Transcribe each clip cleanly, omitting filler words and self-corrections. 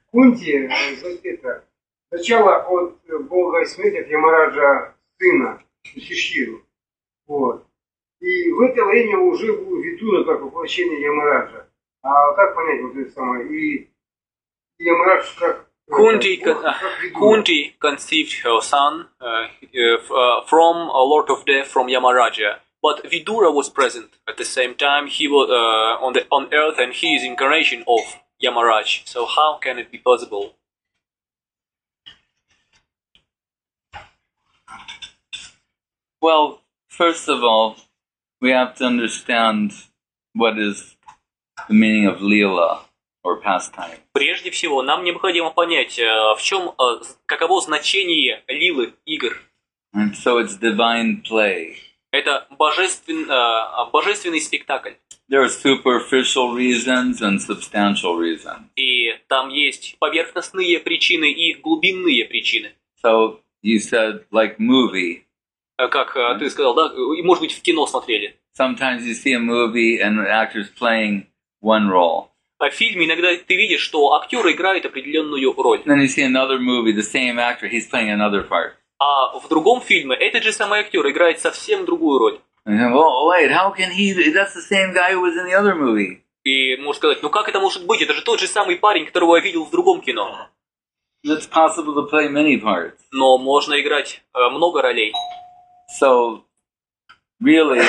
Кунти, сначала от Бога смерти, от Ямараджа сына, Шиширу. Вот. И в это время уже Видура как воплощение Ямараджа. А как понять вот это самое? И Ямарадж как... Kunti conceived her son from a Lord of Death, from Yamaraja. But Vidura was present at the same time. He was on earth, and he is incarnation of Yamaraj. So how can it be possible? Well, first of all, we have to understand what is the meaning of Leela, or pastime. Прежде всего, нам необходимо понять, в чем, каково значение лилы, игр. And so it's divine play. Это божественный спектакль. There are superficial reasons and substantial reasons. И там есть поверхностные причины и глубинные причины. So you said like movie. Как ты сказал, да? И, может быть, в кино смотрели. Sometimes you see a movie and the actor's playing one role. В фильме иногда ты видишь, что актер играет определенную роль. Then you see another movie, the same actor, he's playing another part. А в другом фильме этот же самый актер играет совсем другую роль. Oh, wait, how can he? That's the same guy who was in the other movie. И можно сказать, ну как это может быть? Это же тот же самый парень, которого я видел в другом кино. It's possible to play many parts. Но можно играть много ролей. So, really,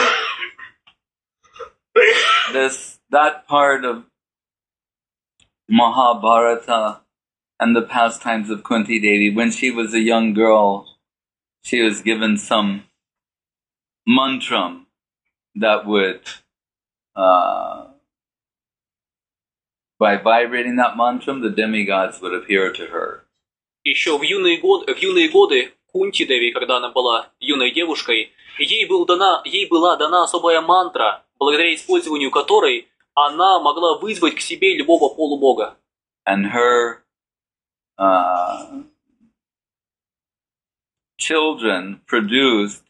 that part of Mahabharata and the pastimes of Kunti Devi, when she was a young girl, she was given some mantram that would, by vibrating that mantram, the demigods would appear to her. Еще в юные годы Кунти Деви, когда она была юной девушкой, ей была дана особая мантра, благодаря использованию которой она могла вызвать к себе любого полубога. And her children produced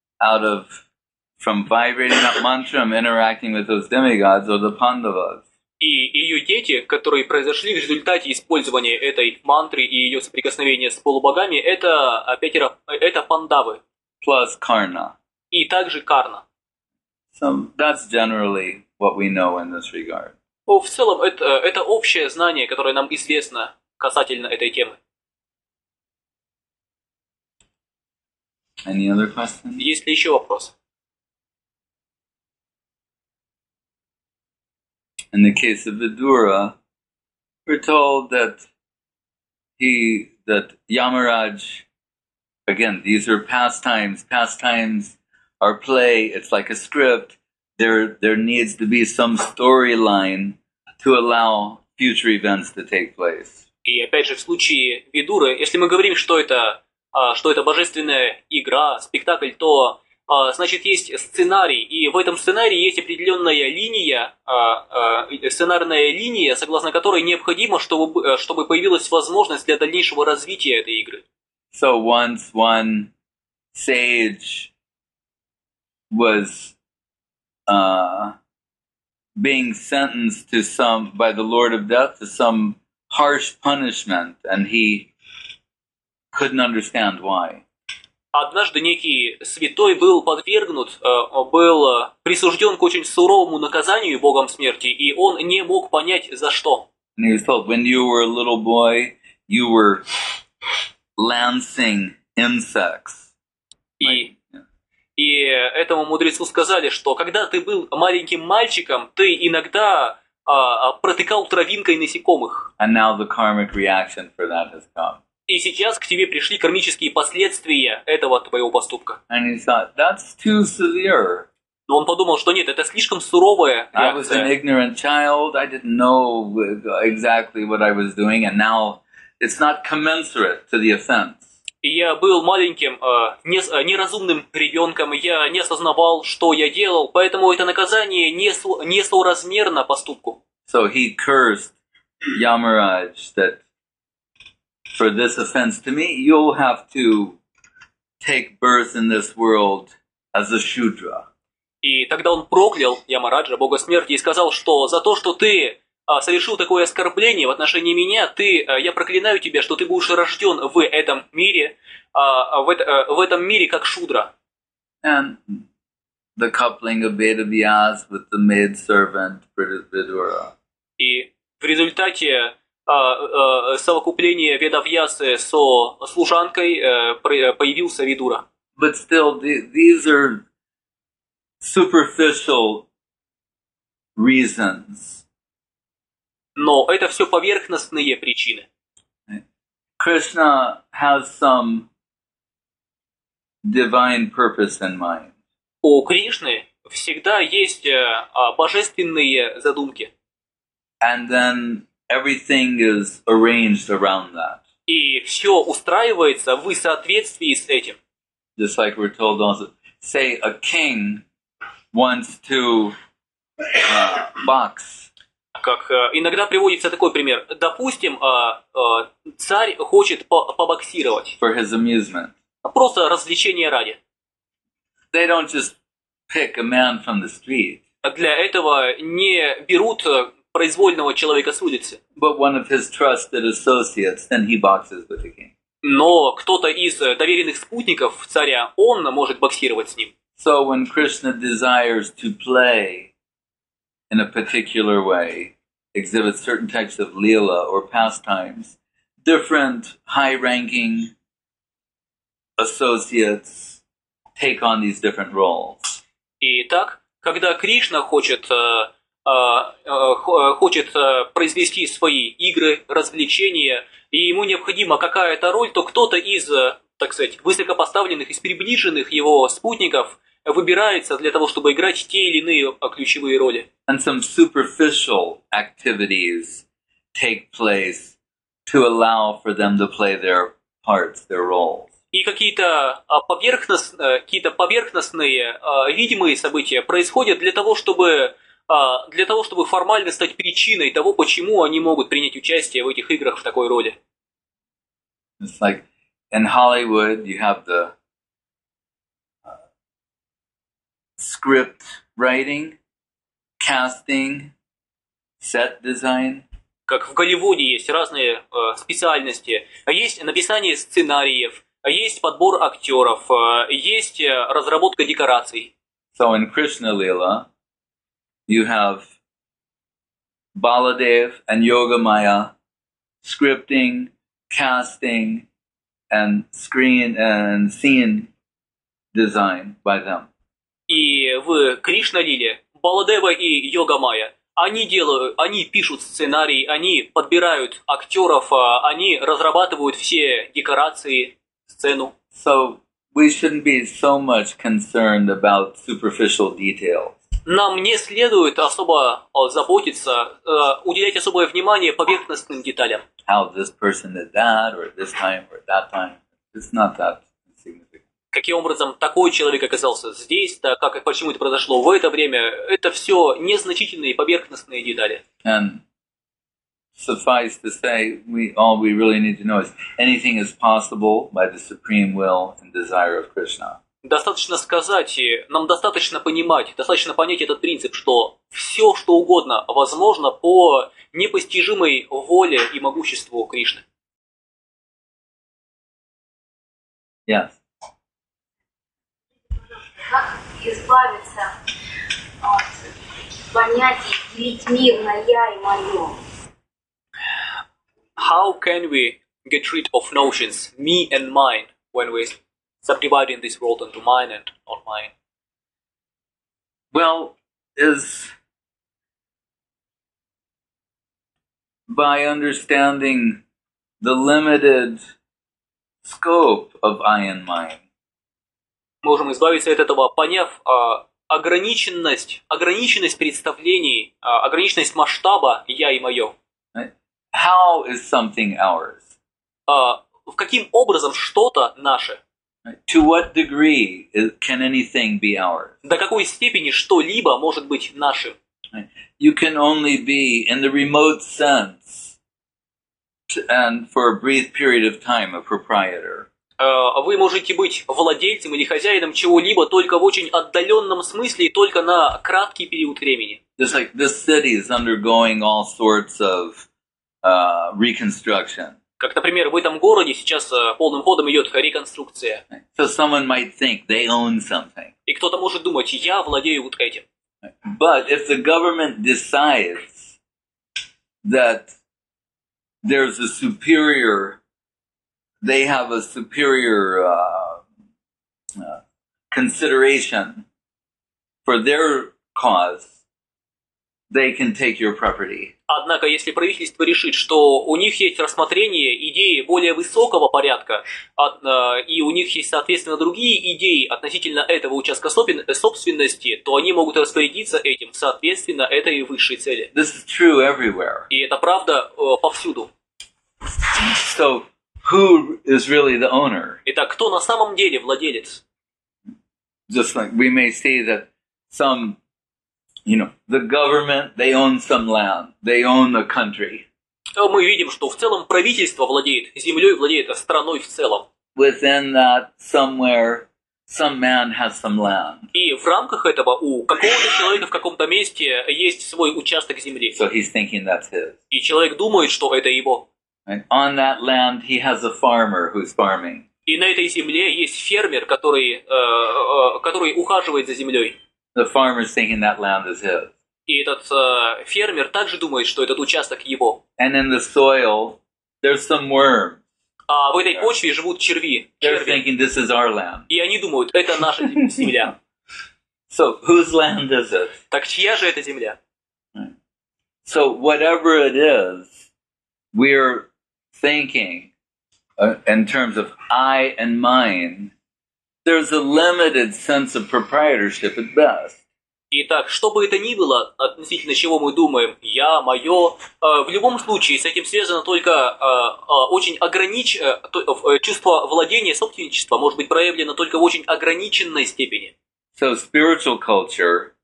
from vibrating that mantra and interacting with those demigods, or the Pandavas. И ее дети, которые произошли в результате использования этой мантры и ее соприкосновения с полубогами, это пандавы. Plus Karna. И также Карна. So that's generally what we know in this regard. В целом, это общее знание, которое нам известно касательно этой темы. Any other questions? Есть ли еще вопросы? In the case of Vidura, we're told that Yamaraj, again, these are pastimes. Pastimes are play. It's like a script. There needs to be some storyline to allow future events to take place. И опять же, в случае Видуры, если мы говорим, что это божественная игра, спектакль, то значит, есть сценарий, и в этом сценарии есть определенная линия, сценарная линия, согласно которой необходимо, чтобы появилась возможность для дальнейшего развития этой игры. So once one sage was being sentenced by the Lord of Death to some harsh punishment, and he couldn't understand why. Однажды некий святой был присужден к очень суровому наказанию Богом смерти, и он не мог понять, за что. And he was told, when you were a little boy, you were lancing insects. И этому мудрецу сказали, что когда ты был маленьким мальчиком, ты иногда протыкал травинкой насекомых. And now the karmic reaction for that has come. И сейчас к тебе пришли кармические последствия этого твоего поступка. And he thought, that's too severe. Но он подумал, что нет, это слишком суровая реакция. I was an ignorant child, I didn't know exactly what I was doing, and now it's not commensurate to the offense. И я был маленьким, неразумным ребенком, я не осознавал, что я делал, поэтому это наказание несоразмерно поступку. So he cursed Yamaraj that for this offense to me, you'll have to take birth in this world as a Shudra. И тогда он проклял Ямараджа, бога смерти, и сказал, что за то, что ты совершил такое оскорбление в отношении меня, я проклинаю тебя, что ты будешь рожден в этом мире, в этом мире как шудра. And the coupling of Vedavyas with the maidservant Vidura. И в результате совокупления Ведавьясы со служанкой появился Видура. But still, these are superficial reasons. Но это все поверхностные причины. Krishna has some divine purpose in mind. У Кришны всегда есть божественные задумки. And then everything is arranged around that. И все устраивается в соответствии с этим. Just like we're told also, say a king wants to box. Как иногда приводится такой пример. Допустим, царь хочет побоксировать. For his amusement. Просто развлечение ради. They don't just pick a man from the street. Для этого не берут произвольного человека с улицы. But one of his trusted associates, then he boxes with the king. Но кто-то из доверенных спутников царя, он может боксировать с ним. So when Krishna desires to play in a particular way, exhibit certain types of lila or pastimes, different high-ranking associates take on these different roles. Итак, когда Кришна хочет произвести свои игры, развлечения, и ему необходима какая-то роль, то кто-то из, так сказать, высокопоставленных, из приближенных его спутников выбирается для того, чтобы играть те или иные ключевые роли. And some superficial activities take place to allow for them to play their parts, their roles. И какие-то поверхностные, видимые события происходят для того, чтобы формально стать причиной того, почему они могут принять участие в этих играх в такой роли. It's like in Hollywood, you have the script writing, casting, set design. Как в Голливуде есть разные специальности. Есть написание сценариев, есть подбор актеров, есть разработка декораций. So in Krishna Lila, you have Baladev and Yogamaya scripting, casting, and screen and scene design by them. И в Кришна-лиле Баладева и Йога-майя, они пишут сценарий, они подбирают актеров, они разрабатывают все декорации, сцену. So we shouldn't be so much concerned about superficial details. Нам не следует особо заботиться, уделять особое внимание поверхностным деталям. How this person did that, or this time, or that time. It's not that significant. Каким образом такой человек оказался здесь, почему это произошло в это время, это все незначительные поверхностные детали. And suffice to say, all we really need to know is anything is possible by the supreme will and desire of Krishna. Достаточно сказать, нам достаточно понять этот принцип, что все, что угодно, возможно по непостижимой воле и могуществу Кришны. Yes. Как избавиться от понятий «делить мир на я и мое»? How can we get rid of notions me and mine when we subdividing this world into mine and not mine? Well, is by understanding the limited scope of I and mine. Можем избавиться от этого, поняв ограниченность представлений, ограниченность масштаба «я» и «моё». How is something ours? Каким образом что-то наше? To what degree can anything be ours? До какой степени что-либо может быть нашим? You can only be, in the remote sense, and for a brief period of time, a proprietor. Вы можете быть владельцем или хозяином чего-либо только в очень отдаленном смысле и только на краткий период времени. Just like this city is undergoing all sorts of reconstruction. Как, например, в этом городе сейчас полным ходом идет реконструкция. So someone might think they own something. И кто-то может думать, я владею вот этим. But if the government decides that there's a superior, they have a superior consideration for their cause, they can take your property. Однако, если правительство решит, что у них есть рассмотрение идеи более высокого порядка, и у них есть, соответственно, другие идеи относительно этого участка собственности, то они могут распорядиться этим, соответственно, этой высшей цели. This is true everywhere. И это правда повсюду. So, who is really the owner? Итак, кто на самом деле владелец? Just like we may say that some, the government, they own some land, they own a country. Мы видим, что в целом правительство владеет землей, владеет страной в целом. Within that, somewhere, some man has some land. И в рамках этого у какого-то человека в каком-то месте есть свой участок земли. So he's thinking that's his. И человек думает, что это его. And on that land, he has a farmer who's farming. И на этой земле есть фермер, который ухаживает за землей. The farmer's thinking that land is his. И этот фермер также думает, что этот участок его. And in the soil, there's some worms. А в этой почве живут черви. They're thinking this is our land. И они думают, это наша земля. So whose land is it? Так чья же это земля? So whatever it is, we're thinking in terms of I and mine, there's a limited sense of proprietorship at best. Итак, что бы это ни было, относительно чего мы думаем, я, мое, в любом случае с этим связано только очень чувство владения, собственничества может быть проявлено только в очень ограниченной степени. So spiritual culture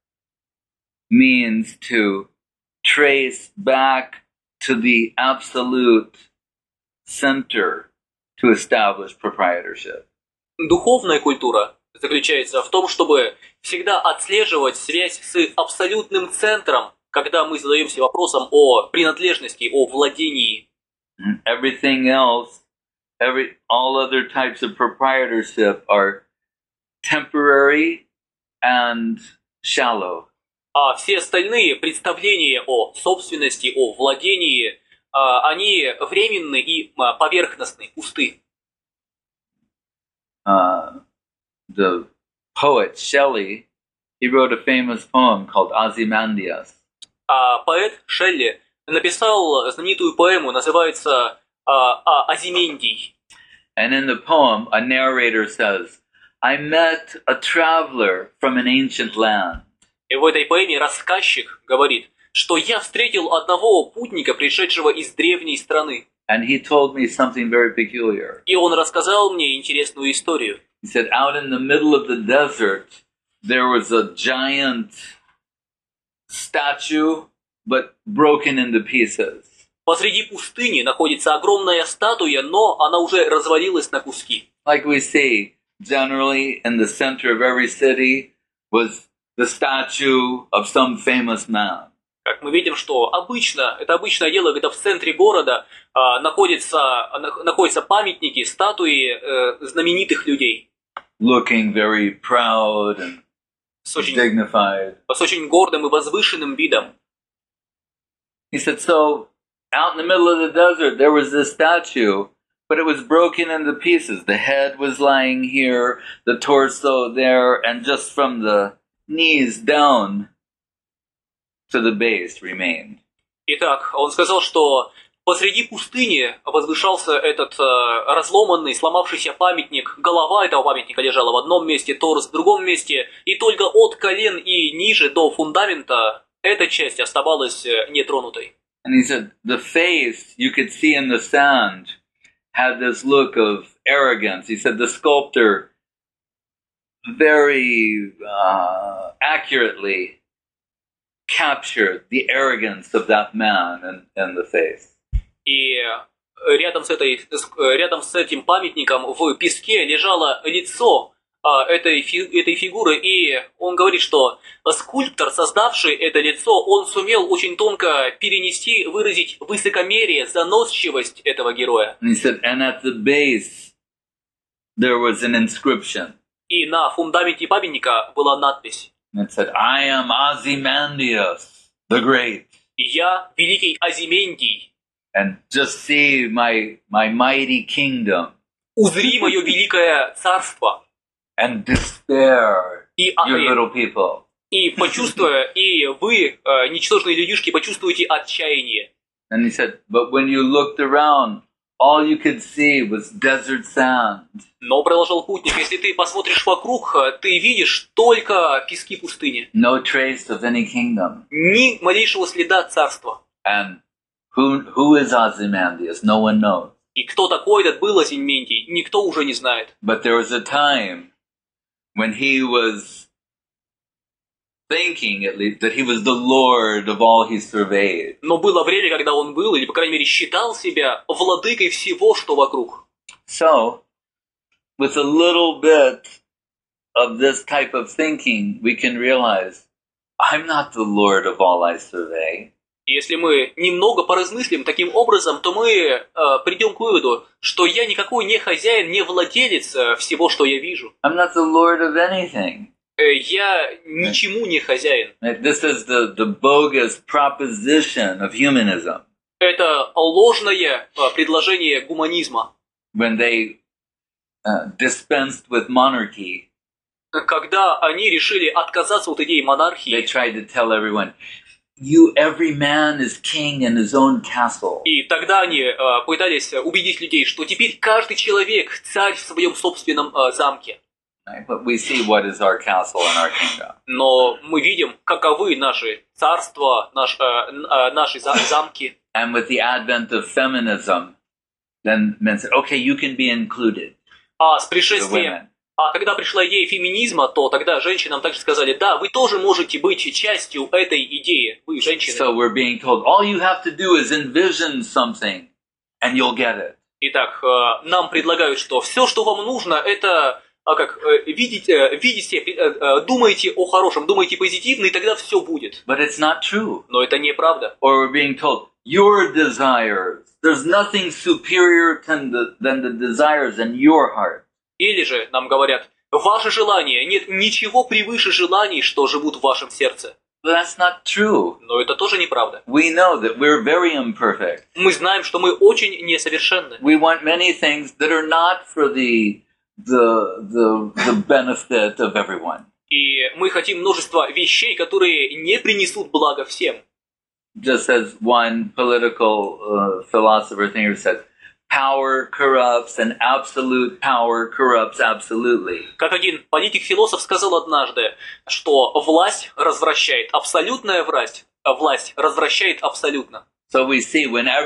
means to trace back to the absolute center to establish proprietorship. Духовная культура заключается в том, чтобы всегда отслеживать связь с абсолютным центром, когда мы задаемся вопросом о принадлежности, о владении. Everything else, all other types of proprietorship are temporary and shallow. А все остальные представления о собственности, о владении, они временны и поверхностны, пусты. The poet Shelley, he wrote a famous poem called Ozymandias. Поэт Шелли написал знаменитую поэму, называется «Азимендий». And in the poem, a narrator says, I met a traveler from an ancient land. И в этой поэме рассказчик говорит, что я встретил одного путника, пришедшего из древней страны. And he told me something very peculiar. И он рассказал мне интересную историю. He said, out in the middle of the desert, there was a giant statue, but broken into pieces. Посреди пустыни находится огромная статуя, но она уже развалилась на куски. Like we see, generally in the center of every city was the statue of some famous man. Как мы видим, что это обычное дело, когда в центре города находятся памятники, статуи знаменитых людей. Looking very proud and dignified. С очень гордым и возвышенным видом. He said, so out in the middle of the desert there was this statue, but it was broken into pieces. The head was lying here, the torso there, and just from the knees down to the base remained. Итак, он сказал, что посреди пустыни возвышался этот разломанный, сломавшийся памятник. Голова этого памятника лежала в одном месте, торс в другом месте, и только от колен и ниже до фундамента эта часть оставалась нетронутой. And he said, the face you could see in the sand had this look of arrogance. He said the sculptor very accurately captured the arrogance of that man in the face. И рядом с этим памятником в песке лежало лицо этой фигуры, и он говорит, что скульптор, создавший это лицо, он сумел очень тонко перенести, выразить высокомерие, заносчивость этого героя. And he said, and at the base there was an inscription. И на фундаменте памятника была надпись: And it said, I am Ozymandias, the Great. «Я великий Азимендий, And just see my mighty kingdom. узри мое великое царство». And despair, И, you little people. и почувствуя, и вы, ничтожные людишки, почувствуете отчаяние. And he said, but when you looked around, all you could see was desert sand. Но, продолжал путник, если ты посмотришь вокруг, ты видишь только пески пустыни. No trace of any kingdom. Ни малейшего следа царства. And who is Ozymandias? No one knows. И кто такой этот был Азимендий, никто уже не знает. But there was a time when he was thinking, at least, that he was the Lord of all he surveyed. Но было время, когда он был, или, по крайней мере, считал себя владыкой всего, что вокруг. So, with a little bit of this type of thinking, we can realize, I'm not the Lord of all I survey. И если мы немного поразмыслим таким образом, то мы придем к выводу, что я никакой не хозяин, не владелец всего, что я вижу. I'm not the Lord of anything. Я ничему не хозяин. This is the bogus proposition of humanism. Это ложное предложение гуманизма. When they dispensed with monarchy, Когда они решили отказаться от идеи they монархии, tried to tell everyone, every man is king in his own castle. и тогда они пытались убедить людей, что теперь каждый человек царь в своем собственном замке. Right? But we see what is our castle and our kingdom. Но мы видим, каковы наши царства, наши замки. And with the advent of feminism, then men said, okay, you can be included. А с The пришествием, women. когда пришла идея феминизма, то тогда женщинам также сказали: да, вы тоже можете быть частью этой идеи, вы женщины. So we're being told, all you have to do is envision something, and you'll get it. Итак, нам предлагают, что все, что вам нужно, это видите, думайте о хорошем, думайте позитивно, и тогда все будет. But it's not true. Но это неправда. Or we're being told, your desires, there's nothing superior than the desires in your heart. Или же нам говорят: ваши желания, нет ничего превыше желаний, что живут в вашем сердце. But that's not true. Но это тоже неправда. We know that we're very imperfect. Мы знаем, что мы очень несовершенны. We want many things that are not for the benefit of everyone. И мы хотим множество вещей, которые не принесут блага всем. Just as one political philosopher thinker said, power corrupts and absolute power corrupts absolutely. Как один политик-философ сказал однажды, что власть развращает, абсолютная власть развращает абсолютно. So we see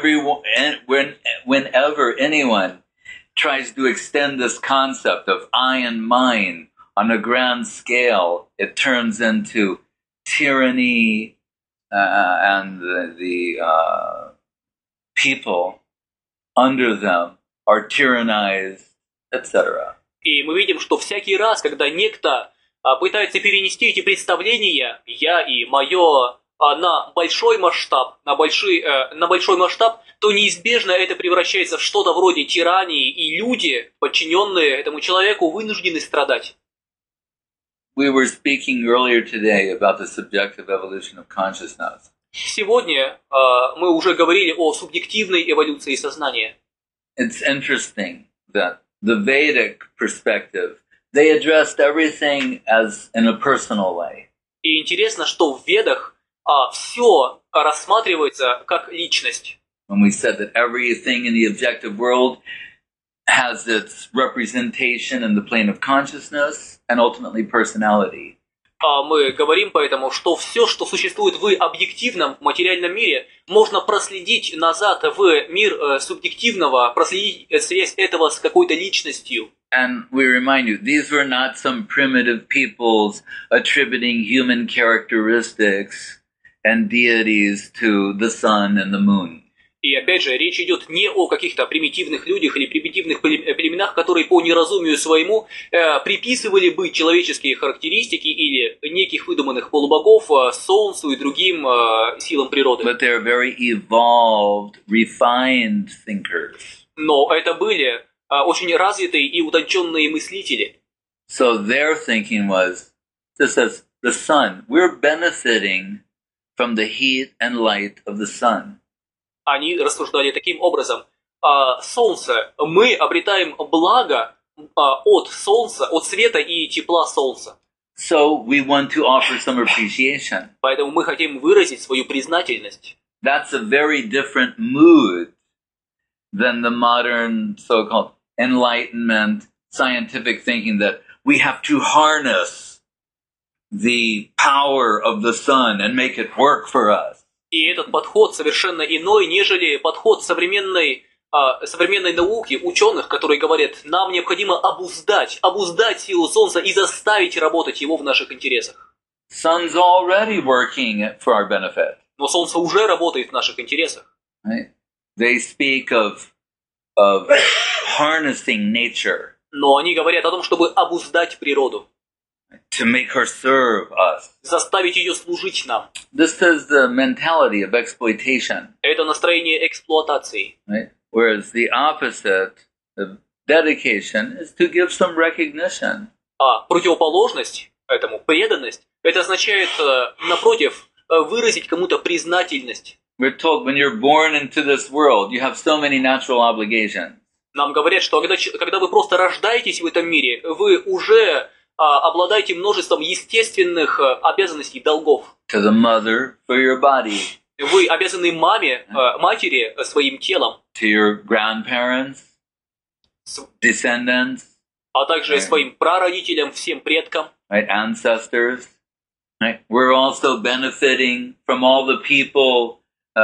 whenever anyone tries to extend this concept of I and mine on a grand scale, it turns into tyranny, and the people under them are tyrannized, etc. И мы видим, что всякий раз, когда некто пытается перенести эти представления «я» и «моё» на большой масштаб, то неизбежно это превращается в что-то вроде тирании, и люди, подчиненные этому человеку, вынуждены страдать. We were speaking earlier today about the subjective evolution of consciousness. Сегодня мы уже говорили о субъективной эволюции сознания. It's interesting that the Vedic perspective, they addressed everything as in a personal way. И интересно, что в Ведах все рассматривается как личность. When we said that everything in the objective world has its representation in the plane of consciousness and ultimately personality. Мы говорим поэтому, что все, что существует в объективном материальном мире, можно проследить назад в мир субъективного, проследить связь этого с какой-то личностью. And we remind you, these were not some primitive peoples attributing human characteristics and deities to the sun and the moon. И опять же, речь идет не о каких-то примитивных людях или примитивных племенах, которые по неразумию своему приписывали бы человеческие характеристики или неких выдуманных полубогов солнцу и другим силам природы. But they're very evolved, refined thinkers. Но это были очень развитые и утонченные мыслители. So their thinking was, just as the sun, we're benefiting from the heat and light of the sun. Они рассуждали таким образом. Солнце, мы обретаем благо от солнца, от света и тепла солнца. So we want to offer some appreciation. Поэтому мы хотим выразить свою признательность. That's a very different mood than the modern so-called enlightenment, scientific thinking that we have to harness the power of the sun and make it work for us. И этот подход совершенно иной, нежели подход современной науки, ученых, которые говорят, нам необходимо обуздать силу Солнца и заставить работать его в наших интересах. Sun's already working for our benefit. Но Солнце уже работает в наших интересах. Right? They speak of harnessing nature. Но они говорят о том, чтобы обуздать природу. To make her serve us. Заставить ее служить нам. This is the mentality of exploitation. Это настроение эксплуатации. Right? Whereas the opposite of dedication is to give some recognition. А противоположность этому, преданность, это означает, напротив, выразить кому-то признательность. We're told when you're born into this world, you have so many natural obligations. Нам говорят, что когда вы просто рождаетесь в этом мире, вы уже обладаете множеством естественных обязанностей, долгов. To the mother for your body. Вы обязаны матери своим телом. To your grandparents, descendants. А также своим прародителям, всем предкам. Right, ancestors. Right? We're also benefiting from all the people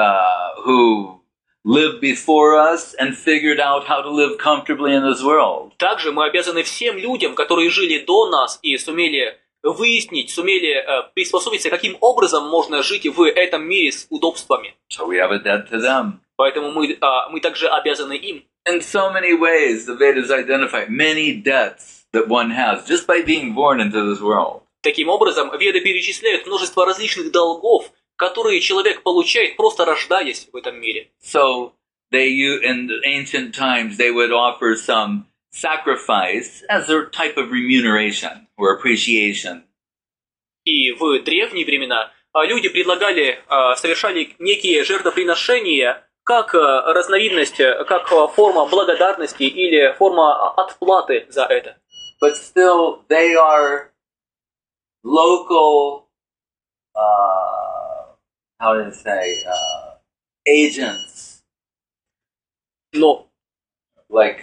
who lived before us and figured out how to live comfortably in this world. Также мы обязаны всем людям, которые жили до нас и сумели выяснить, сумели приспособиться, каким образом можно жить в этом мире с удобствами. So we have a debt to them. Поэтому мы также обязаны им. In so many ways, the Vedas identify many debts that one has just by being born into this world. Таким образом, Веды перечисляют множество различных долгов, которые человек получает, просто рождаясь в этом мире. So in the ancient times, they would offer some sacrifice as a type of remuneration or appreciation. И в древние времена люди совершали некие жертвоприношения как разновидность, как форма благодарности или форма отплаты за это. But still, they are local, agents. Но, like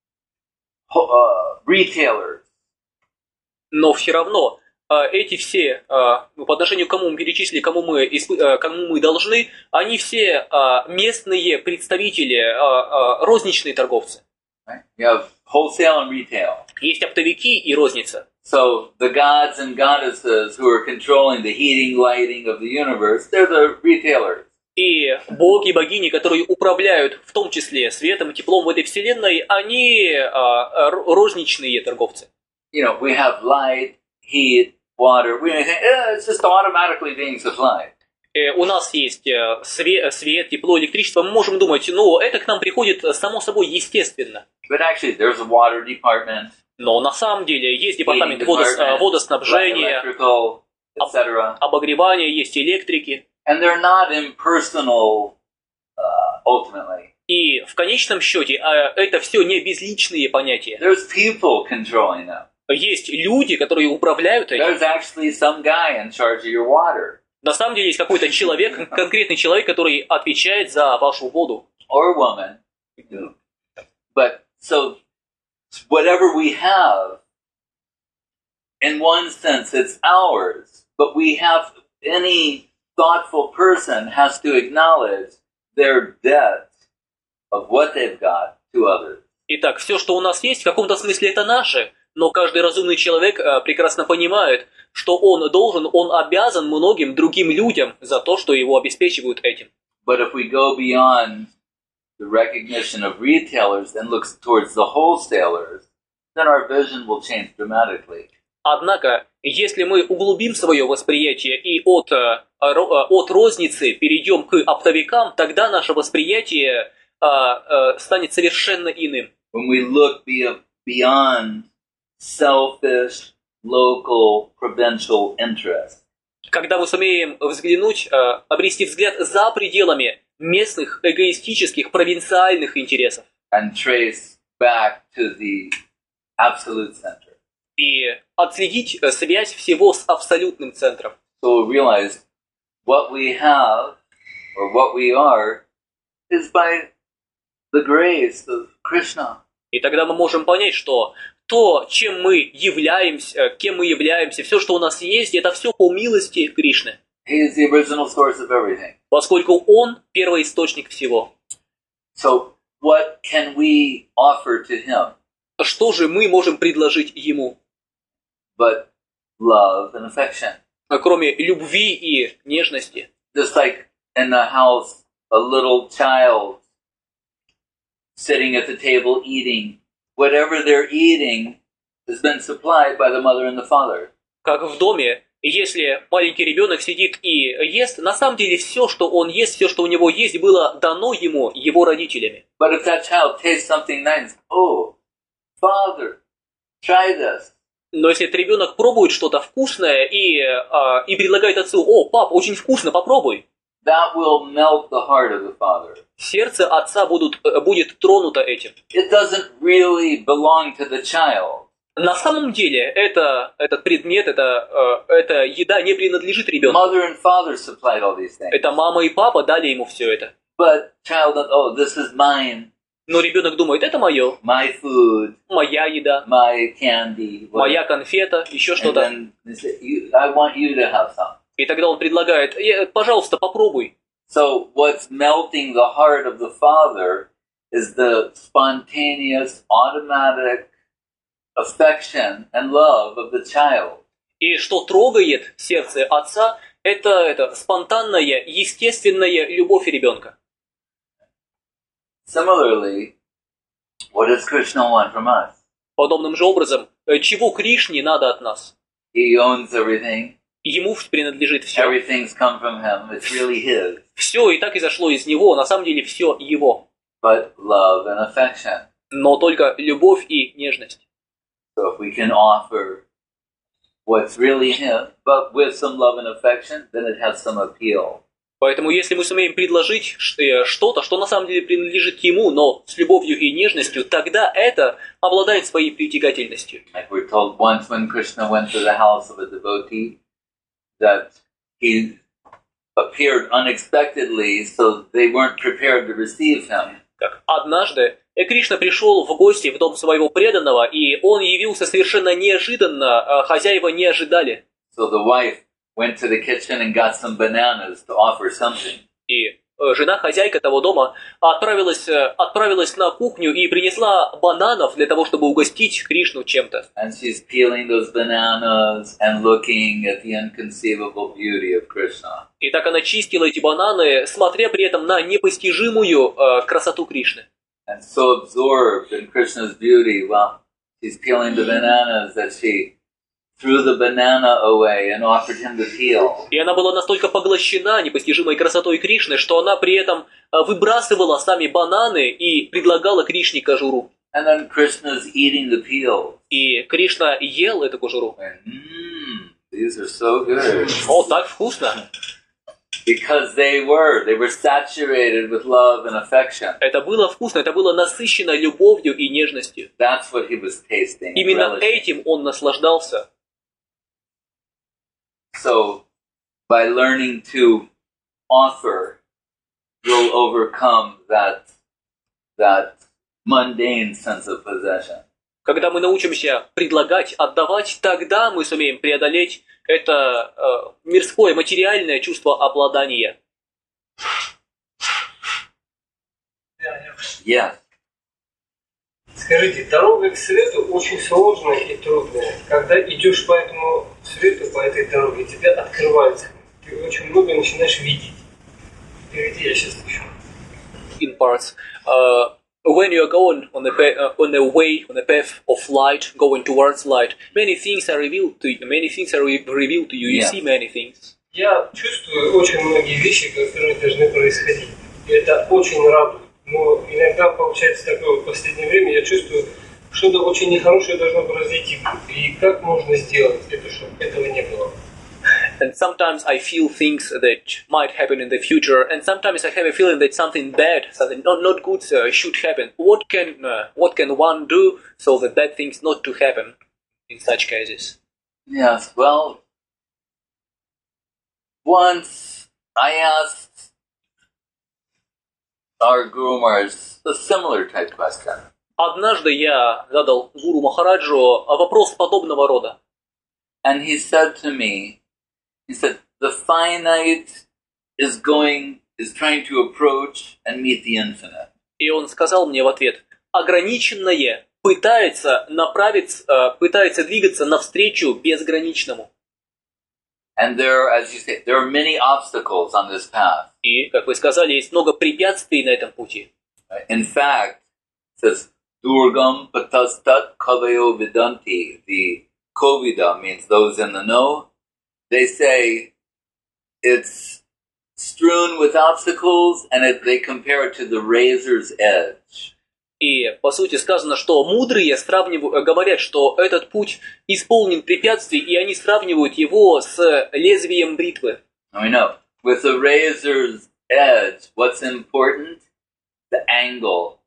retailers. Но все равно эти все, по отношению к кому мы перечислили, кому мы должны, они все местные представители, розничные торговцы. Right? You have wholesale and retail. Есть оптовики и розница. So the gods and goddesses who are controlling the heating, lighting of the universe, they're the retailers. И боги и богини, которые управляют в том числе светом и теплом в этой вселенной, они розничные торговцы. You know, we have light, heat, water. We think it's just automatically being supplied. У нас есть свет, тепло, электричество. Мы можем думать, это к нам приходит само собой естественно. But actually, there's a water department. Но на самом деле есть департамент водоснабжения, обогревания, есть электрики. And they're not impersonal, ultimately. И в конечном счете это все не безличные понятия. There's people controlling them. Есть люди, которые управляют этим. There's actually some guy in charge of your water. На самом деле есть какой-то человек, конкретный человек, который отвечает за вашу воду. Or a woman. But so whatever we have, in one sense, it's ours. But we have, any thoughtful person has to acknowledge their debt of what they've got to others. Итак, все, что у нас есть, в каком-то смысле это наше. Но каждый разумный человек прекрасно понимает, что он обязан многим другим людям за то, что его обеспечивают этим. But if we go beyond the recognition of retailers and looks towards the wholesalers, then our vision will change dramatically. Однако, если мы углубим свое восприятие и от розницы перейдем к оптовикам, тогда наше восприятие станет совершенно иным. When we look beyond selfish, local, provincial interests. Когда мы сумеем взглянуть, обрести взгляд за пределами местных, эгоистических, провинциальных интересов. And trace back to the absolute center. И отследить связь всего с абсолютным центром. So we realize what we have, or what we are, is by the grace of Krishna. И тогда мы можем понять, что то, чем мы являемся, кем мы являемся, все, что у нас есть, это все по милости Кришны. He is the original source of everything. Поскольку Он первоисточник всего. So what can we offer to him? Что же мы можем предложить Ему? But love and affection. Кроме любви и нежности. Just like in the house, a little child sitting at the table eating. Whatever they're eating has been supplied by the mother and the father. Как в доме, если маленький ребенок сидит и ест, на самом деле все, что он ест, все, что у него есть, было дано ему его родителями. But if that child tastes something nice, oh, father, try this. Но если этот ребенок пробует что-то вкусное и предлагает отцу: «О, пап, очень вкусно, попробуй», that will melt the heart of the father. сердце отца будет тронуто этим. It doesn't really belong to the child. На самом деле, этот предмет, эта еда не принадлежит ребенку. Mother and father supplied all these things. Это мама и папа дали ему все это. But child, oh, this is mine. Но ребенок думает: это мое, My food, моя еда, my candy. моя конфета, еще And что-то. then they say, I want you to have some. И тогда он предлагает: пожалуйста, попробуй. So what's melting the heart of the father is the spontaneous, automatic affection and love of the child. И что трогает сердце отца, это спонтанная, естественная любовь ребенка. Similarly, what does Krishna want from us? Подобным же образом, чего Кришне надо от нас? He owns everything. Ему принадлежит все. Everything's come from him. It's really his. Все и так изошло из него, на самом деле все его. But love and affection. Но только любовь и нежность. So if we can offer what's really him, but with some love and affection, then it has some appeal. Поэтому если мы сумеем предложить что-то, что на самом деле принадлежит ему, но с любовью и нежностью, тогда это обладает своей притягательностью. Like we're told once when Krishna went to the house of a devotee, that he appeared unexpectedly, so they weren't prepared to receive him. Как однажды Кришна пришел в гости в дом своего преданного, и он явился совершенно неожиданно, хозяева не ожидали. So the wife went to the kitchen and got some bananas to offer something. И жена, хозяйка того дома, отправилась на кухню и принесла бананов для того, чтобы угостить Кришну чем-то. And she's peeling those bananas and looking at the inconceivable beauty of Krishna. И так она чистила эти бананы, смотря при этом на непостижимую красоту Кришны. And so absorbed in Krishna's beauty while she's peeling the bananas that she threw the banana away and offered him to peel. И она была настолько поглощена непостижимой красотой Кришны, что она при этом выбрасывала сами бананы и предлагала Кришне кожуру. And then Krishna's eating the peel. И Кришна ел эту кожуру. These are so good. О, так вкусно! Because they were saturated with love and affection. Это было вкусно, это было насыщено любовью и нежностью. That's what he was tasting. Именно этим он наслаждался. So, by learning to offer, you'll overcome that mundane sense of possession. Когда мы научимся предлагать, отдавать, тогда мы сумеем преодолеть это мирское, материальное чувство обладания. Yes. Скажите, дорога к свету очень сложная и трудная. Когда идешь по этому свету, по этой дороге, тебе открывается. Ты очень много начинаешь видеть. Впереди я сейчас слышу. In parts. when you are going on the path of light, going towards light, many things are revealed to you. Many things are revealed to you. You Yeah. see many things. Я чувствую очень многие вещи, которые должны происходить. И это очень радует. Но иногда получается такое, в последнее время я чувствую, что-то очень нехорошее должно произойти. И как можно сделать это, чтобы этого не было? And sometimes I feel things that might happen in the future, and sometimes I have a feeling that something bad, something not good should happen. What can one do so that bad things not to happen in such cases? Yes, well, once I asked our Guru Maharaj a similar type question. Однажды я задал Гуру Махараджу вопрос подобного рода. And he said to me, he said, the finite is trying to approach and meet the infinite. И он сказал мне в ответ: ограниченное пытается двигаться навстречу безграничному. And there, as you say, there are many obstacles on this path. И, как вы сказали, есть много препятствий на этом пути. In fact, it says, Durgam patastat kavayo vidanti. The Kovida means those in the know. They say it's strewn with obstacles, and they compare it to the razor's edge. И, по сути, сказано, что мудрые говорят, что этот путь исполнен препятствий, и они сравнивают его с лезвием бритвы. We know, with the razor's edge, what's important? The angle.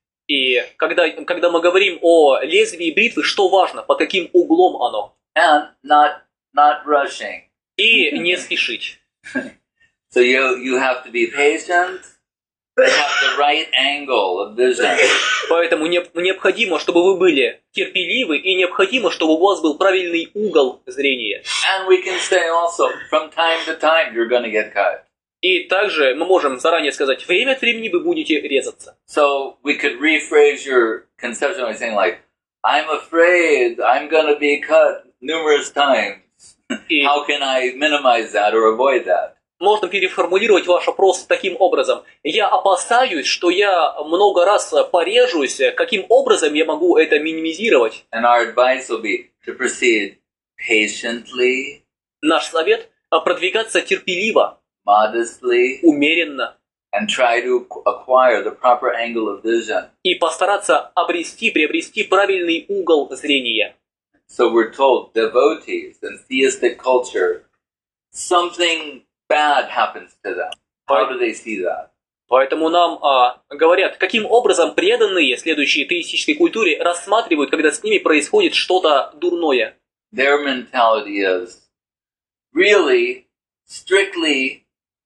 И когда мы говорим о лезвии бритвы, что важно, под каким углом оно? And not rushing. И не спешить. So you have to be patient, you have the right angle of vision. Поэтому необходимо, чтобы вы были терпеливы, и необходимо, чтобы у вас был правильный угол зрения. And we can say also, from time to time, you're going to get cut. И также мы можем заранее сказать, время от времени вы будете резаться. So we could rephrase your conception by saying like, I'm afraid I'm going to be cut numerous times. How can I minimize that or avoid that? Можно переформулировать ваш вопрос таким образом. Я опасаюсь, что я много раз порежусь. Каким образом я могу это минимизировать? And our advice will be to proceed patiently, Наш совет – продвигаться терпеливо, modestly, умеренно and try to acquire the proper angle of vision. и постараться приобрести правильный угол зрения. So we're told, devotees in theistic culture, something bad happens to them. How do they see that? Поэтому нам говорят, каким образом преданные, следующие теистической культуре, рассматривают, когда с ними происходит что-то дурное. Their mentality is really strictly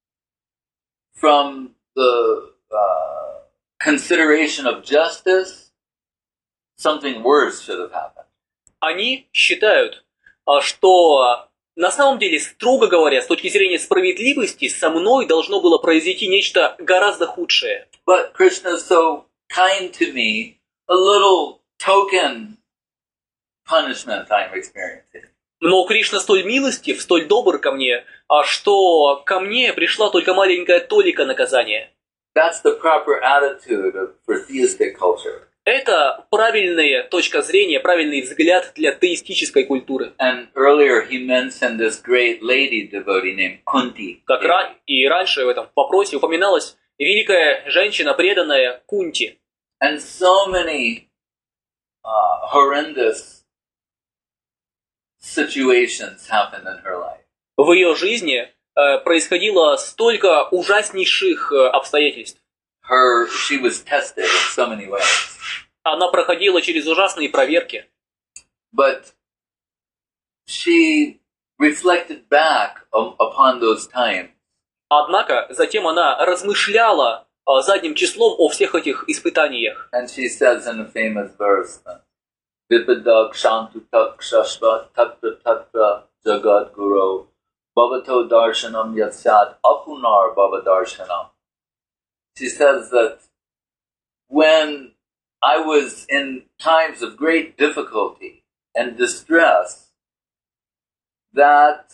from the consideration of justice, something worse should have happened. Они считают, что на самом деле, строго говоря, с точки зрения справедливости, со мной должно было произойти нечто гораздо худшее. But Krishna is so kind to me, a little token punishment I'm experiencing. Но Кришна столь милостив, столь добр ко мне, что ко мне пришла только маленькая толика наказания. That's the proper attitude for theistic culture. Это правильная точка зрения, правильный взгляд для теистической культуры. And earlier he mentioned this great lady devotee named Kunti. И раньше в этом вопросе упоминалась великая женщина, преданная Кунти. And so many horrendous situations happened in her life. В ее жизни происходило столько ужаснейших обстоятельств. She was tested in so many ways. Она проходила через ужасные проверки. But she reflected back upon those times. Однако затем она размышляла задним числом о всех этих испытаниях. And she says in a famous verse, Vipadak Shantu Takshashva Tatra Tatra Jagat Guru Bhavato Darshanam Yatsat Apunar Bhavadarsanam. She says that when I was in times of great difficulty and distress, that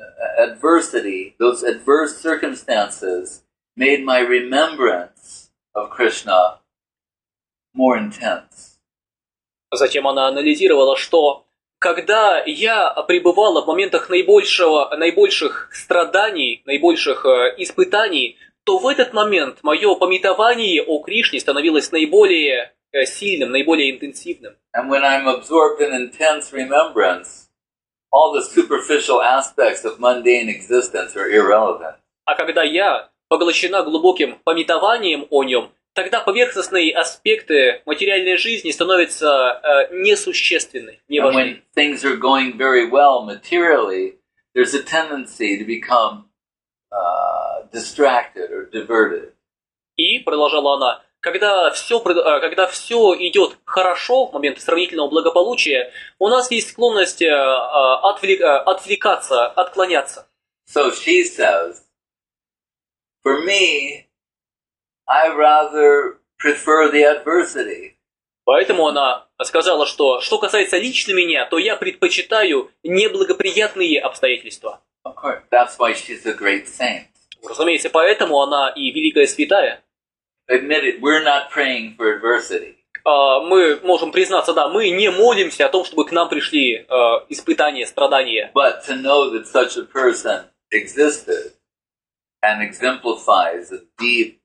adversity, those adverse circumstances, made my remembrance of Krishna more intense. Затем она анализировала, что когда я пребывала в моментах наибольших страданий, наибольших испытаний, то в этот момент мое памятование о Кришне становилось наиболее сильным, наиболее интенсивным. And when I'm absorbed in intense remembrance, all the superficial aspects of mundane existence are irrelevant. А когда я поглощена глубоким памятованием о нем, тогда поверхностные аспекты материальной жизни становятся несущественны, And неважны. when things are going very well materially, there's a tendency to become distracted or diverted. И, продолжала она, когда все идет хорошо, в момент сравнительного благополучия, у нас есть склонность отвлекаться, отклоняться. So she says, for me, I rather prefer the adversity. Поэтому она сказала, что касается лично меня, то я предпочитаю неблагоприятные обстоятельства. Of course, that's why she's a great saint. Разумеется, поэтому она и великая святая. Admit it, we're not praying for adversity. Мы можем признаться, да, мы не молимся о том, чтобы к нам пришли испытания, страдания. But to know that such a person existed and exemplifies a deep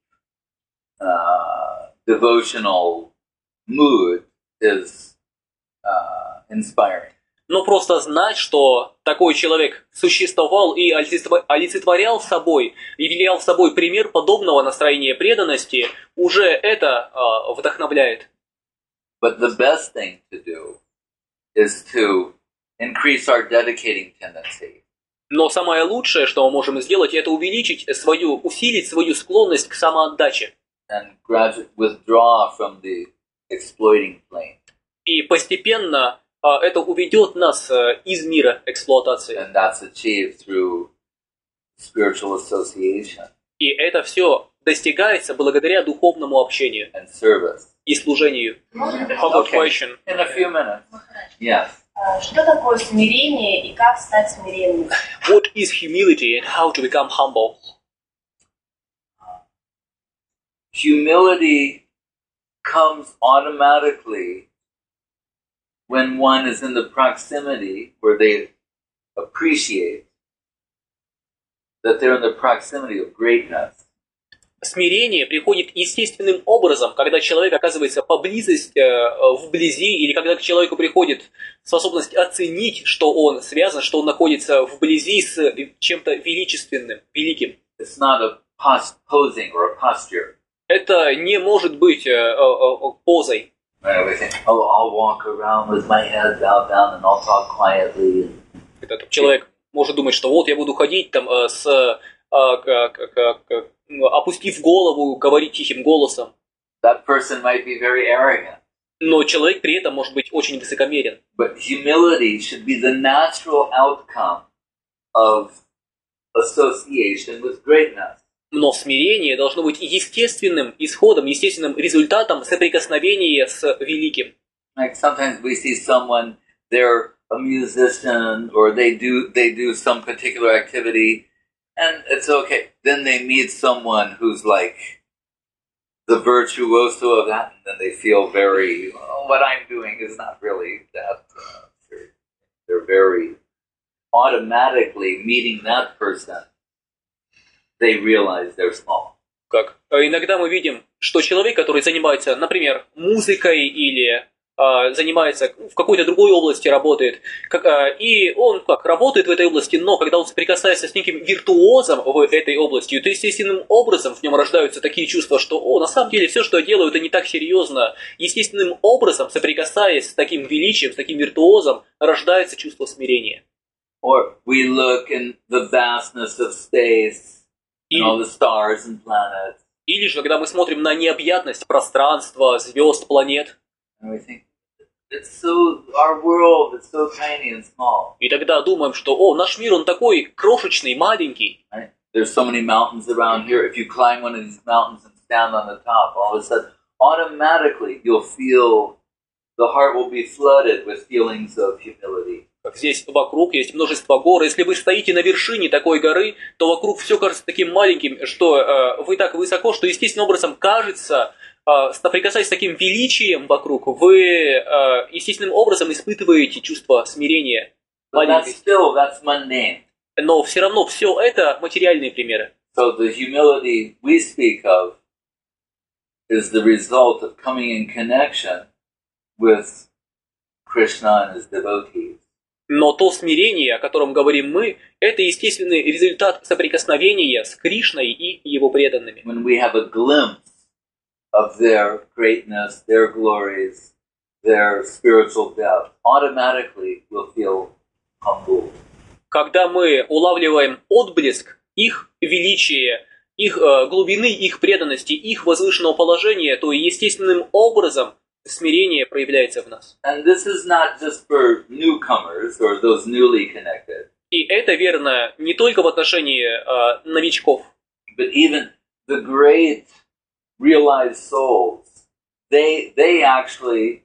devotional mood is inspiring. Но просто знать, что такой человек существовал и олицетворял собой, и являл собой пример подобного настроения преданности, уже это вдохновляет. But the best thing to do is to increase our dedicating tendency. Но самое лучшее, что мы можем сделать, это усилить свою склонность к самоотдаче. And gradually withdraw from the exploiting plane. И постепенно это уведет нас из мира эксплуатации. And that's achieved through spiritual association И это все достигается благодаря духовному общению and service. и служению. How good question. In a few minutes. Yes. Что такое смирение и как стать смиренным? What is humility and how to become humble? Humility comes automatically when one is in the proximity where they appreciate that they're in the proximity of greatness. Смирение приходит естественным образом, когда человек оказывается вблизи, или когда к человеку приходит способность оценить, что он связан, что он находится вблизи с чем-то величественным, великим. It's not a posing or a posture. Это не может быть позой. Right? We think, oh, I'll walk around with my head bowed down and I'll talk quietly. Этот человек может думать, что вот я буду ходить там опустив голову, говорить тихим голосом. That person might be very arrogant. Но человек при этом может быть очень высокомерен. But humility should be the natural outcome of association with greatness. Но смирение должно быть естественным исходом, естественным результатом соприкосновения с великим. Like sometimes we see someone, they're a musician or they do some particular activity and it's okay. Then they meet someone who's like the virtuoso of that and then they feel very, what I'm doing is not really that serious. They're very automatically meeting that person. They realize they're small. Как иногда мы видим, что человек, который занимается, например, музыкой или занимается в какой-то другой области, работает, и он работает в этой области, но когда он соприкасается с неким виртуозом в этой области, то естественным образом в нем рождаются такие чувства, что на самом деле все, что я делаю, это не так серьезно. Естественным образом, соприкасаясь с таким величием, с таким виртуозом, рождается чувство смирения. Or we look in the vastness of space. And all the stars and planets. Или же, когда мы смотрим на необъятность пространства, звезд, планет, and we think, it's so, our world is so tiny and small. И тогда думаем, что наш мир, он такой крошечный, маленький. Right? There's so many mountains around here. If you climb one of these mountains and stand on the top, all of a sudden, automatically you'll feel, the heart will be flooded with feelings of humility. как здесь вокруг есть множество гор. Если вы стоите на вершине такой горы, то вокруг все кажется таким маленьким, что вы так высоко, что естественным образом кажется, соприкасаясь с таким величием вокруг, вы естественным образом испытываете чувство смирения. But that's mundane. Но все равно все это материальные примеры. So the humility we speak of is the result of coming in connection with Krishna and his devotees. Но то смирение, о котором говорим мы, это естественный результат соприкосновения с Кришной и его преданными. When we have a glimpse of their greatness, their glories, their spiritual depth, automatically we'll feel humble. Когда мы улавливаем отблеск их величия, их глубины, их преданности, их возвышенного положения, то естественным образом смирение проявляется в нас. And this is not just for newcomers or those newly connected. И это верно не только в отношении новичков, But even the great realized souls, they actually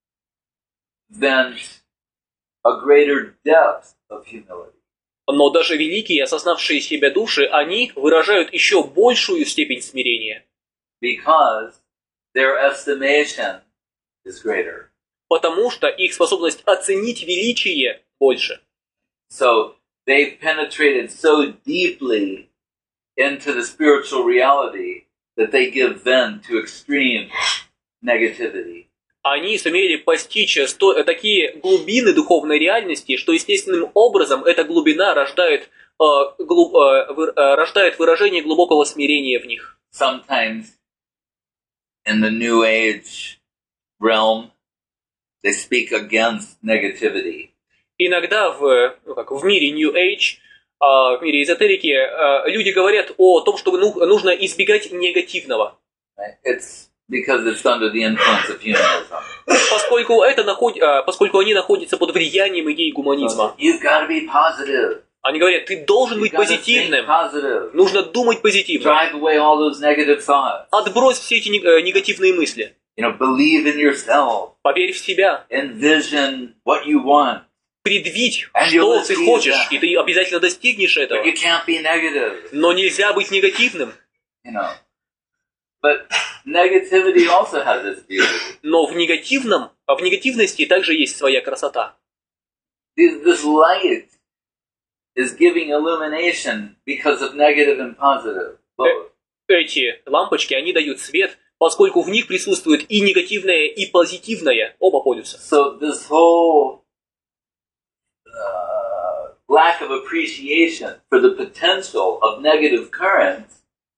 vent a greater depth of humility. но даже великие, осознавшие себя души, они выражают еще большую степень смирения, Because their estimation is greater. потому что их способность оценить величие больше. So they've penetrated so deeply into the spiritual reality that they give vent to extreme negativity. Они сумели постичь такие глубины духовной реальности, что естественным образом эта глубина рождает выражение глубокого смирения в них. Sometimes in the New Age realm, they speak against negativity. Иногда в мире New Age, в мире эзотерики, люди говорят о том, что нужно избегать негативного. It's because it's under the influence of humanism. Поскольку они находятся под влиянием идей гуманизма. You've got to be positive. Они говорят, ты должен быть You've got to think позитивным, positive. нужно думать позитивно. Drive away all those negative thoughts. Отбрось все эти негативные мысли. Believe in yourself. Поверь в себя. Envision what you want. Предвидь, And что you'll ты achieve хочешь, that. и ты обязательно достигнешь этого. But you can't be negative. Но нельзя быть негативным. But negativity also has its beauty. Но в негативности также есть своя красота. This light is giving illumination because of negative and positive, both. Эти лампочки, они дают свет, поскольку в них присутствует и негативное, и позитивное, оба полюса. So this whole lack of appreciation for the potential of negative currents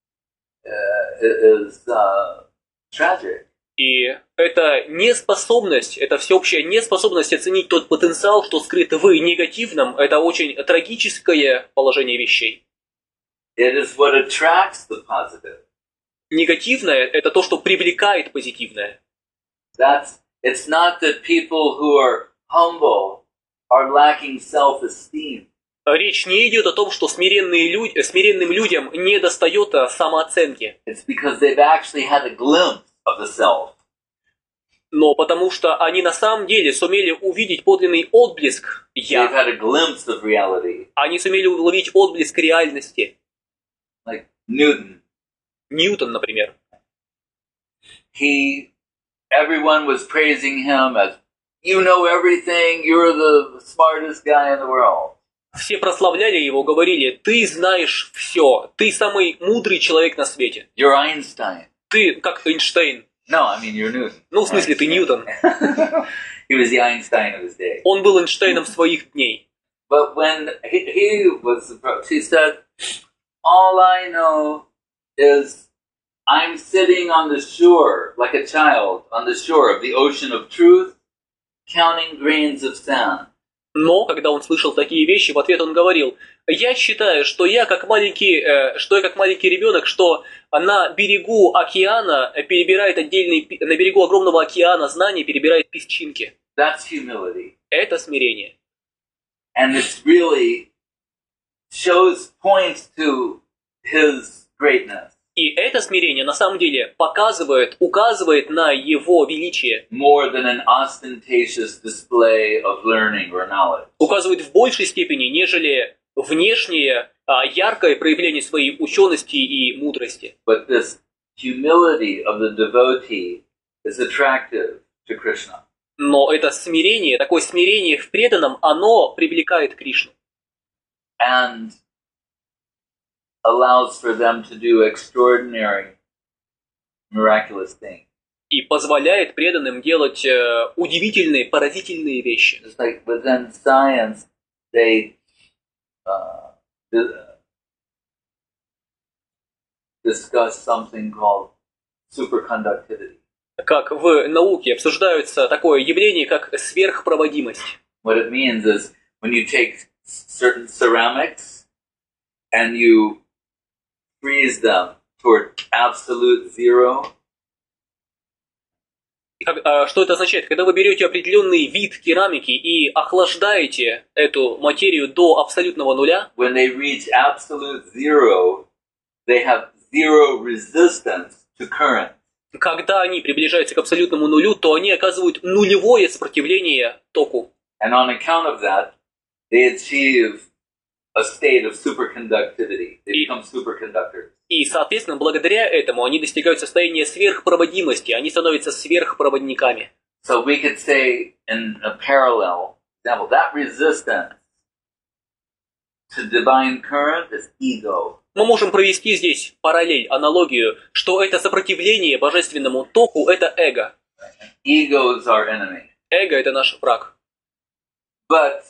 is tragic. И эта неспособность, эта всеобщая неспособность оценить тот потенциал, что скрыт в негативном, это очень трагическое положение вещей. It is what attracts the positive. Негативное – это то, что привлекает позитивное. It's not that people who are humble are lacking self-esteem. Речь не идет о том, что смиренным людям недостает самооценки. It's because they've actually had a glimpse of the self. Но потому что они на самом деле сумели увидеть подлинный отблеск They've «я». had a glimpse of reality. Они сумели уловить отблеск реальности. Like Newton. Ньютон, например. Everyone was praising him as, you know everything, you're the smartest guy in the world. Все прославляли его, говорили, ты знаешь все, ты самый мудрый человек на свете. You're Einstein. Ты как Эйнштейн. No, I mean you're Newton. Ну, в смысле, ты Ньютон. He was the Einstein of his day. Он был Эйнштейном своих дней. But when he was approached, he said, all I know is I'm sitting on the shore, like a child, on the shore of the ocean of truth, counting grains of sand. Но, когда он слышал такие вещи, в ответ он говорил, я считаю, что я как маленький ребенок, что на берегу океана перебирает на берегу огромного океана знаний перебирает песчинки. That's humility. Это смирение. And it really points to his greatness. И это смирение на самом деле показывает, указывает на его величие. more than an ostentatious display of learning or knowledge. Указывает в большей степени, нежели внешнее, яркое проявление своей учености и мудрости. But this humility of the devotee is attractive to Krishna. Но это смирение, такое смирение в преданном, оно привлекает Кришну. And allows for them to do extraordinary, miraculous things. И позволяет преданным делать удивительные, поразительные вещи. Just like within science, they discuss something called superconductivity. Как в науке обсуждается такое явление, как сверхпроводимость. What it means is when you take certain ceramics and you freeze them toward absolute zero. Что это означает? Когда вы берете определенный вид керамики и охлаждаете эту материю до абсолютного нуля, When they reach absolute zero, they have zero resistance to current. когда они приближаются к абсолютному нулю, то они оказывают нулевое сопротивление току. And on account of that, they achieve a state of superconductivity. They become superconductors. И, соответственно, благодаря этому они достигают состояния сверхпроводимости, они становятся сверхпроводниками. So we could say in a parallel example, that resistance to divine current is ego. Мы можем провести здесь параллель, аналогию, что это сопротивление божественному току – это эго. Ego is our enemy. Эго – это наш враг. But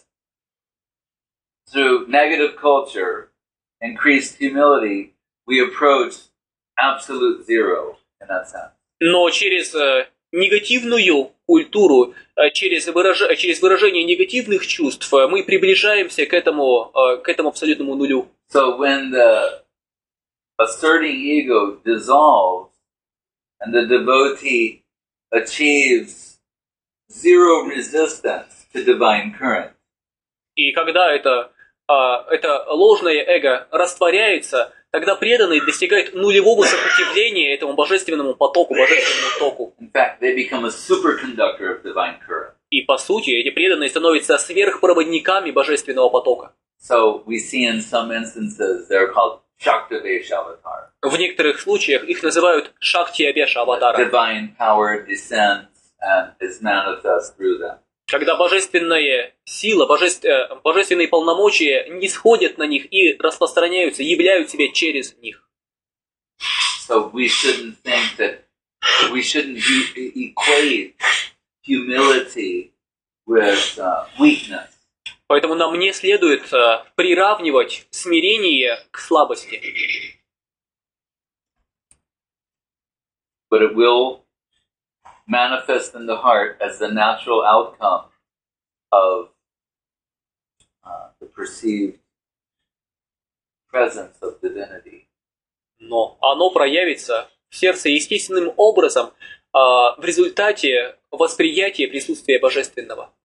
through negative culture, increased humility, we approach absolute zero in that sense. Но через негативную культуру, через выражение негативных чувств мы приближаемся к этому абсолютному нулю. So when the asserting ego dissolves and the devotee achieves zero resistance to divine current, И когда это ложное эго растворяется, тогда преданный достигает нулевого сопротивления этому божественному потоку, божественному току. in fact, they become a superconductor of divine current. И по сути эти преданные становятся сверхпроводниками божественного потока. So we see in some instances they're called Shaktavesh avatar. В некоторых случаях их называют Шакти-Абеша аватара, Divine power descends and is manifest through them. когда божественная сила, божественные полномочия не сходят на них и распространяются, являют себя через них. So we shouldn't think that we shouldn't equate humility with weakness. Поэтому нам не следует приравнивать смирение к слабости. But it will manifest in the heart as the natural outcome of the perceived presence of divinity. Но оно проявится в сердце естественным образом в результате восприятия присутствия Божественного.